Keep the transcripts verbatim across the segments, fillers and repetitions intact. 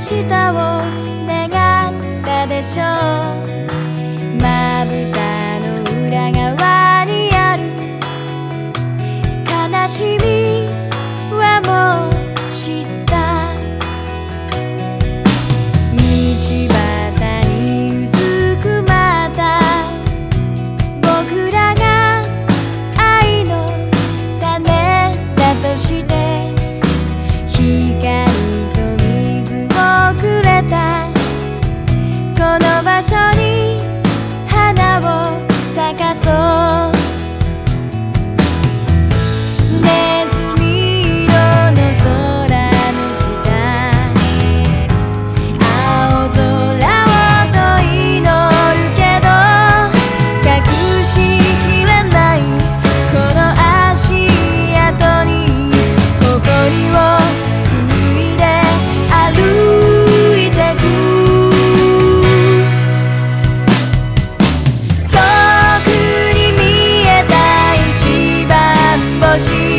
日を願ったでしょう。まぶたの裏側にある悲しみはもう知った。道端にうずくまった僕らが愛の種だとして光と水をくれたこの場所に花を咲かそう。ネズミ色の空の下青空をと祈るけど隠しきれないこの足跡に誇りを紡いで歩いてく。遠くに見えた一番星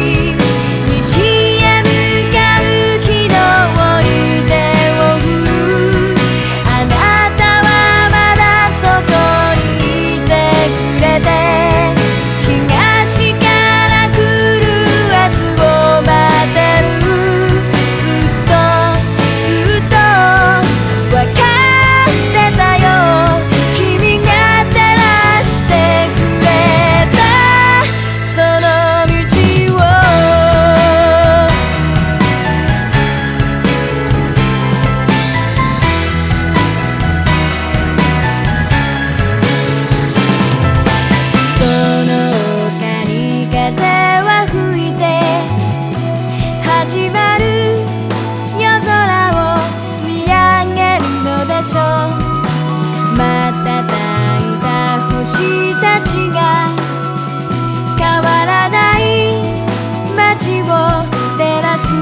始まる夜空を見上げるのでしょう。瞬いた星たちが変わらない街を照らす。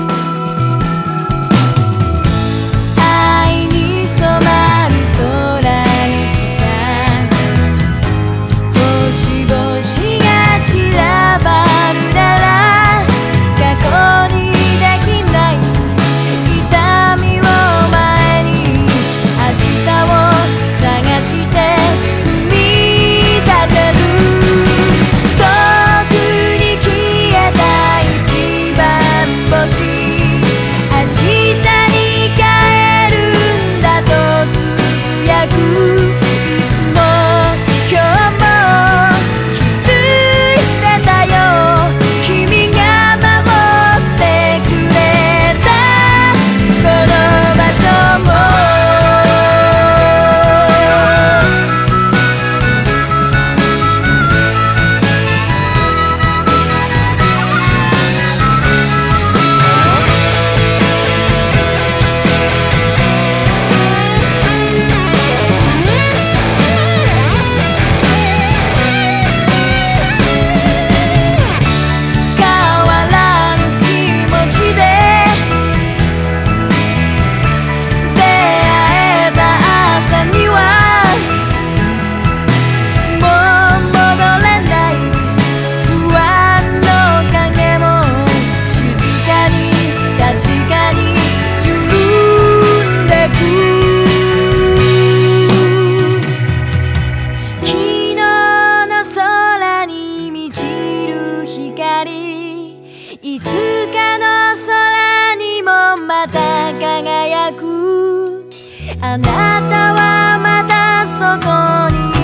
愛に染まる空の下星々が散らばるなら過去にいつかの空にもまた輝く。あなたはまたそこに